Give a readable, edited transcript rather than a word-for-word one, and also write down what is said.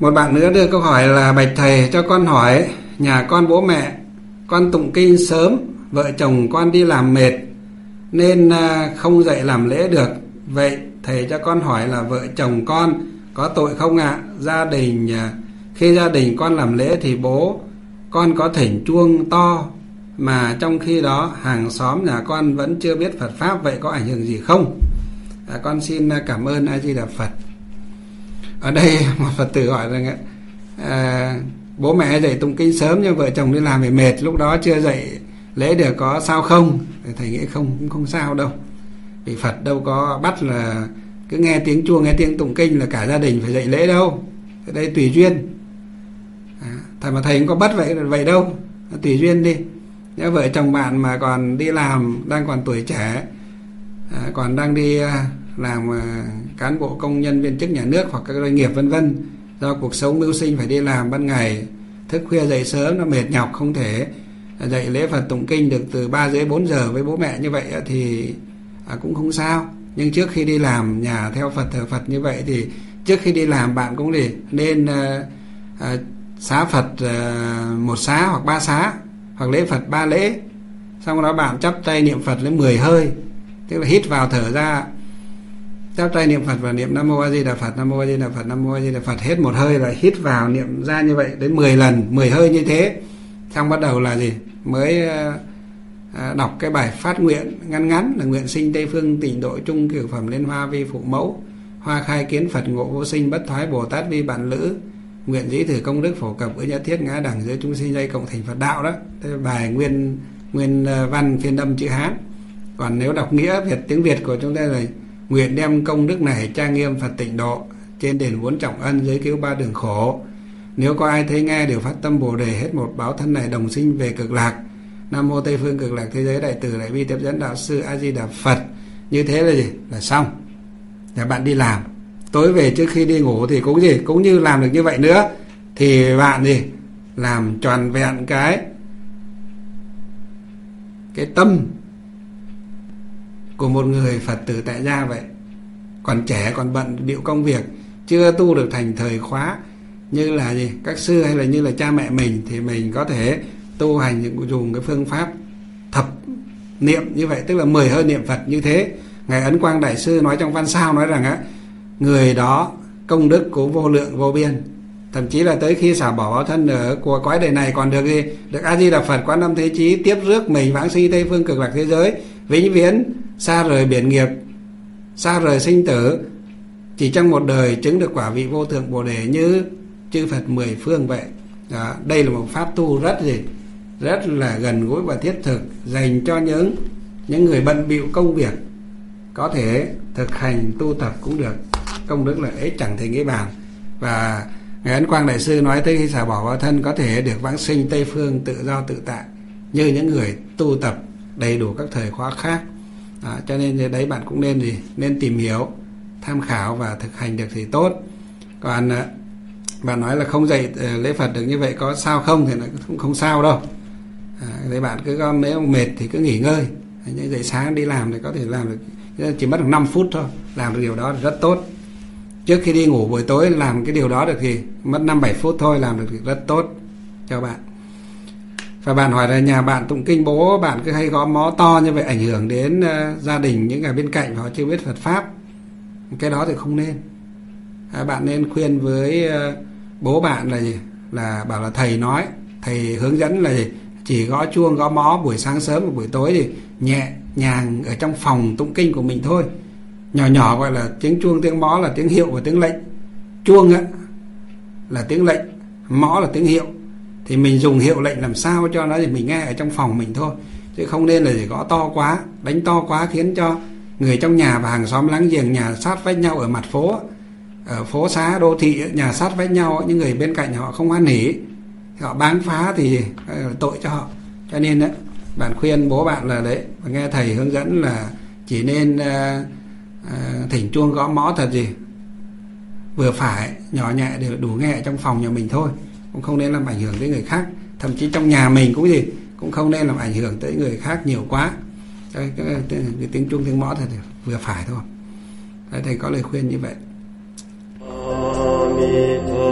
Một bạn nữa đưa câu hỏi là: bạch thầy, cho con hỏi, nhà con bố mẹ con tụng kinh sớm, vợ chồng con đi làm mệt nên không dậy làm lễ được. Vậy thầy cho con hỏi là vợ chồng con có tội không ạ? Khi gia đình con làm lễ thì bố con có thỉnh chuông to, mà trong khi đó hàng xóm nhà con vẫn chưa biết Phật pháp, vậy có ảnh hưởng gì không? Con xin cảm ơn A Di Đà Phật. Ở đây một Phật tử hỏi rằng bố mẹ dậy tụng kinh sớm nhưng vợ chồng đi làm về mệt, lúc đó chưa dậy lễ được, có sao không? Thầy nghĩ không sao đâu, vì Phật đâu có bắt là cứ nghe tiếng chuông, nghe tiếng tụng kinh là cả gia đình phải dậy lễ đâu. Ở đây tùy duyên. Thầy không có bắt vậy đâu, tùy duyên đi. Nếu vợ chồng bạn mà còn đi làm, đang còn tuổi trẻ, còn đang đi làm cán bộ công nhân viên chức nhà nước hoặc các doanh nghiệp vân vân, do cuộc sống mưu sinh phải đi làm ban ngày, thức khuya dậy sớm, nó mệt nhọc, không thể dậy lễ Phật tụng kinh được từ 3 rưỡi 4 giờ với bố mẹ như vậy thì cũng không sao. Nhưng trước khi đi làm, nhà theo Phật, thờ Phật như vậy thì trước khi đi làm bạn cũng nên xá Phật 1 xá hoặc 3 xá, hoặc lễ Phật 3 lễ. Xong đó bạn chắp tay niệm Phật lên 10 hơi, tức là hít vào thở ra, chắp tay niệm Phật và niệm Nam Mô A Di Đà Phật, Nam Mô A Di Đà Phật, Nam Mô A Di Đà Phật, hết một hơi lại hít vào niệm ra như vậy đến 10 lần, 10 hơi như thế. Xong bắt đầu là mới đọc cái bài phát nguyện ngắn ngắn là: nguyện sinh Tây Phương Tịnh Độ Trung Cửu Phẩm Liên Hoa Vi Phụ Mẫu, hoa khai kiến Phật ngộ vô sinh bất thoái Bồ Tát vi bạn lữ, nguyện dĩ thử công đức phổ cập ư nhất thiết ngã đẳng giới chúng sinh dây cộng thành Phật đạo. Đó, thế bài nguyên văn phiên âm chữ Hán. Còn nếu đọc nghĩa Việt, tiếng Việt của chúng ta là: nguyện đem công đức này trang nghiêm Phật tịnh độ, trên đền 4 trọng ân, giới cứu 3 đường khổ. Nếu có ai thấy nghe đều phát tâm Bồ đề, hết một báo thân này đồng sinh về cực lạc. Nam Mô Tây Phương Cực Lạc Thế Giới Đại Từ Đại Bi Tiếp Dẫn Đạo Sư A Di Đà Phật. Như thế là là xong. Là bạn đi làm, tối về trước khi đi ngủ thì cũng như làm được như vậy nữa, thì bạn làm tròn vẹn cái tâm của một người Phật tử tại gia vậy. Còn trẻ, còn bận bịu công việc, chưa tu được thành thời khóa như là các sư hay là như là cha mẹ mình, thì mình có thể tu hành dùng cái phương pháp thập niệm như vậy, tức là 10 hơi niệm Phật như thế. Ngài Ấn Quang Đại Sư nói trong văn sao nói rằng người đó công đức của vô lượng vô biên, thậm chí là tới khi xả bỏ báo thân ở của cõi đời này còn được A Di Đà Phật Quán Âm Thế Chí tiếp rước mình vãng sinh Tây Phương Cực Lạc Thế Giới, vĩnh viễn xa rời biển nghiệp, xa rời sinh tử, chỉ trong một đời chứng được quả vị vô thượng Bồ đề như chư Phật 10 phương vậy. Đó, đây là một pháp tu rất là gần gũi và thiết thực, dành cho những người bận bịu công việc có thể thực hành tu tập cũng được. Công đức là ấy chẳng thể nghĩ bàn. Và Ngài Ấn Quang Đại Sư nói tới khi xả bỏ báo thân có thể được vãng sinh Tây Phương tự do tự tại như những người tu tập đầy đủ các thời khóa khác. Đó, cho nên đấy bạn cũng nên tìm hiểu, tham khảo và thực hành được thì tốt. Còn bạn nói là không dạy lễ Phật được như vậy có sao không, thì nó cũng không sao đâu. Đấy, bạn cứ nếu mệt thì cứ nghỉ ngơi, như dậy sáng đi làm thì có thể làm được, chỉ mất được 5 phút thôi, làm được điều đó rất tốt. Trước khi đi ngủ buổi tối làm cái điều đó được thì mất 5-7 phút thôi, làm được thì rất tốt cho bạn. Và bạn hỏi là nhà bạn tụng kinh, bố bạn cứ hay gõ mõ to như vậy ảnh hưởng đến gia đình, những người bên cạnh họ chưa biết Phật pháp. Cái đó thì không nên. Bạn nên khuyên với bố bạn là bảo là thầy nói, thầy hướng dẫn là chỉ gõ chuông gõ mõ buổi sáng sớm và buổi tối thì nhẹ nhàng ở trong phòng tụng kinh của mình thôi, nhỏ nhỏ, gọi là tiếng chuông tiếng mõ là tiếng hiệu và tiếng lệnh. Chuông là tiếng lệnh, mõ là tiếng hiệu, thì mình dùng hiệu lệnh làm sao cho nó thì mình nghe ở trong phòng mình thôi, chứ không nên là chỉ gõ to quá, đánh to quá, khiến cho người trong nhà và hàng xóm láng giềng, nhà sát vách nhau ở mặt phố, ở phố xá đô thị, nhà sát vách nhau, những người bên cạnh họ không hoan hỉ, họ báng phá thì tội cho họ. Cho nên bạn khuyên bố bạn là và nghe thầy hướng dẫn là chỉ nên thỉnh chuông gõ mõ thật vừa phải, nhỏ nhẹ để đủ nghe trong phòng nhà mình thôi, cũng không nên làm ảnh hưởng tới người khác. Thậm chí trong nhà mình cũng không nên làm ảnh hưởng tới người khác nhiều quá. Cái tiếng chuông tiếng mõ thật vừa phải thôi. Thầy có lời khuyên như vậy.